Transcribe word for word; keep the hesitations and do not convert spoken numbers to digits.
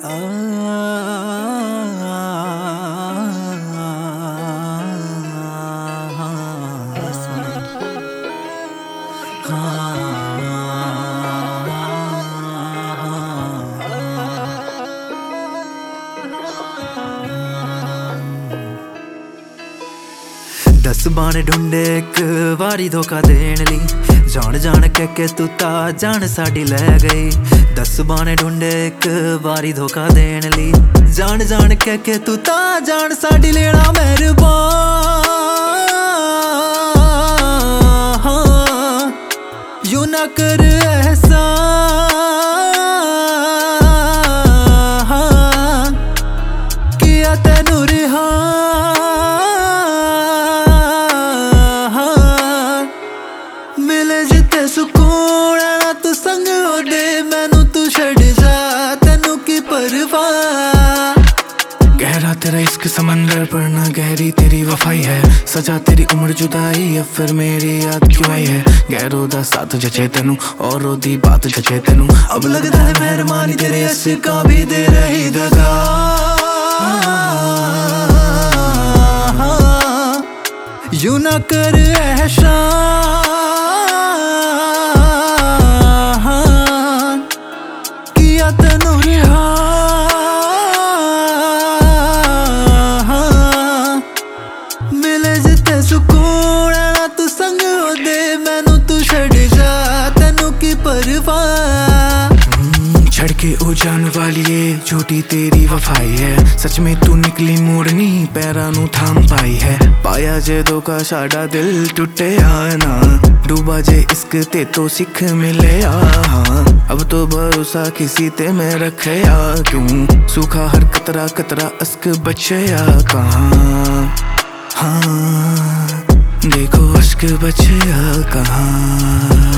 दस बाने ढूंढे एक वारी धोखा देने ली, जान जान कह के तू ता जान साड़ी ले गई। दस बाने ढूंढे एक वारी धोखा देने ली, जान जान कह के तू ता जान साड़ी लेना मेहरबान। यूं ना कर एहसान, किया तेनू रिहा मिले जिते सुकून ना तू संग ओदे मैनू तू छड़ जा तेनू की परवाह। गहरा तेरा इश्क समंदर पर ना गहरी तेरी वफाई है, सजा तेरी उम्र जुदाई अब फिर मेरी याद क्यों आई है। गैरों दा साथ जचे तेनू और ओदी बात जचे तेनू, अब लगता है मेहरबानी तेरे इश्का भी दे रही दगा। यूं ना कर एहसान, किया तेनू रिहा मिले जिते सुकून ना तू संग ओदे मैनू तू छड़ जा तेनू की परवाह। छड़ के ओ जान वालिए झूठी तेरी वफाई है, सच में तू निकली मोड़नी पैरां नू थाम पाई है। पाया जे धोखा साडा दिल टुटे ना, डूबा जे इश्क ते तो सिख मिले हाँ। अब तो भरोसा किसी ते मैं रखे या क्यों, सूखा हर कतरा कतरा अश्क बचे या कहाँ। हाँ देखो अश्क बचे या कहाँ।